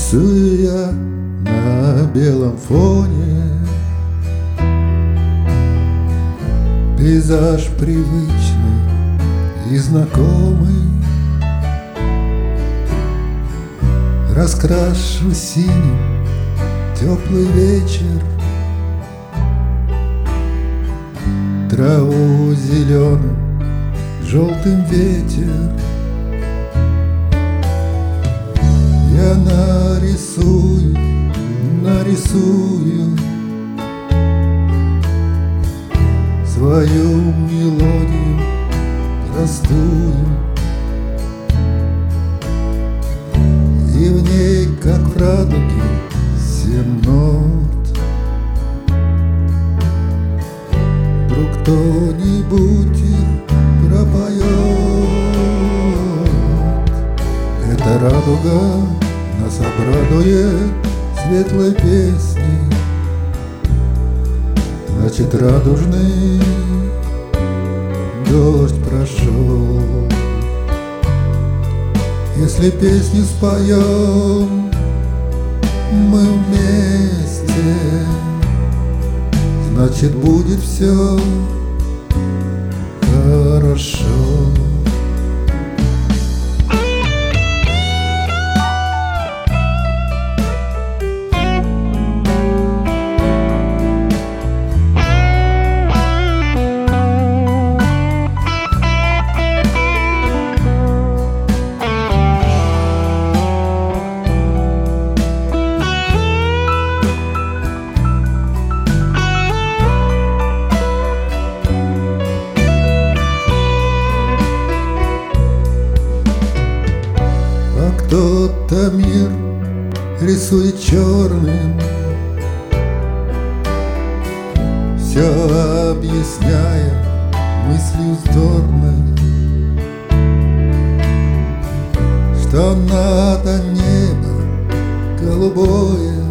Рисую я на белом фоне пейзаж привычный и знакомый. Раскрашу синим теплый вечер, траву зеленым, желтым ветер. Я нарисую свою мелодию простую, и в ней, как в радуге, 7 нот. Вдруг кто-нибудь их пропоет. Эта радуга нас обрадует светлой песней, значит, радужный дождь прошел. Если песню споем мы вместе, значит, будет все хорошо. Кто-то мир рисует черным, все объясняя мыслью вздорной, что надо небо голубое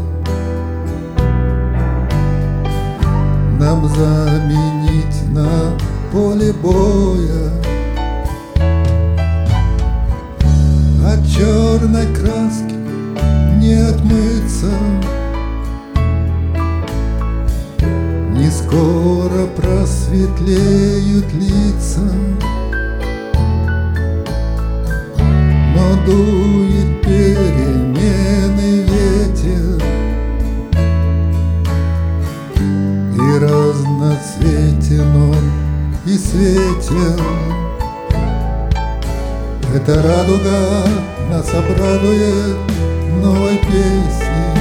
нам заменить на поле боя. От черной краски не отмыться, не скоро просветлеют лица, но дует переменный ветер, и разноцветен он, и светел. Эта радуга нас обрадует новой песней,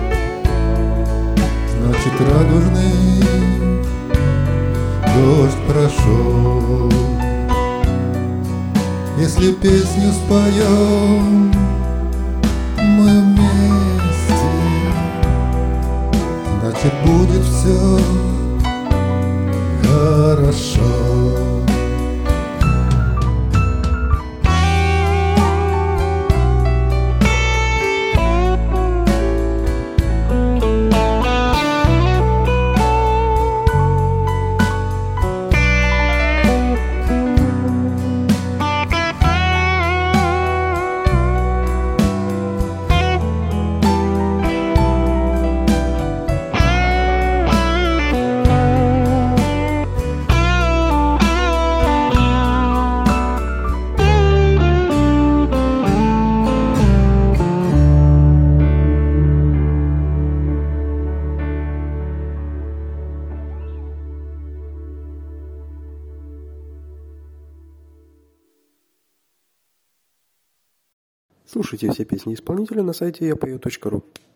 значит, радужный дождь прошел. Если песню споем мы вместе, значит, будет все хорошо. Слушайте все песни исполнителя на сайте yapою.ru.